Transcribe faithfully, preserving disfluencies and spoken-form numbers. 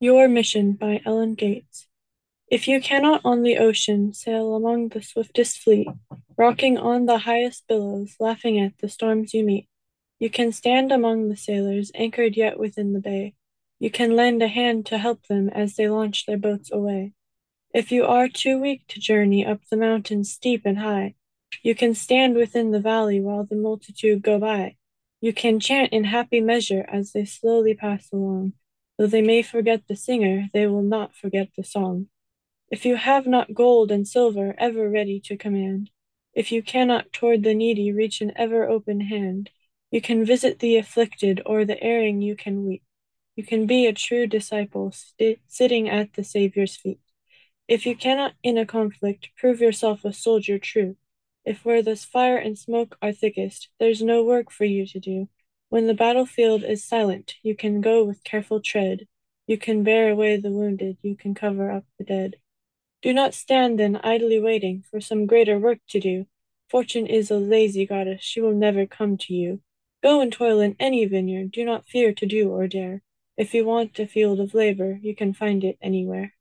Your Mission by Ellen Gates. If you cannot on the ocean sail among the swiftest fleet, rocking on the highest billows, laughing at the storms you meet, you can stand among the sailors anchored yet within the bay. You can lend a hand to help them as they launch their boats away. If you are too weak to journey up the mountains steep and high, you can stand within the valley while the multitude go by. You can chant in happy measure as they slowly pass along. Though they may forget the singer, they will not forget the song. If you have not gold and silver ever ready to command, if you cannot toward the needy reach an ever open hand, you can visit the afflicted, or the erring you can weep. You can be a true disciple sti- sitting at the Saviour's feet. If you cannot in a conflict prove yourself a soldier true, if where the fire and smoke are thickest, there's no work for you to do, when the battlefield is silent, you can go with careful tread. You can bear away the wounded, you can cover up the dead. Do not stand then idly waiting for some greater work to do. Fortune is a lazy goddess, she will never come to you. Go and toil in any vineyard, do not fear to do or dare. If you want a field of labor, you can find it anywhere.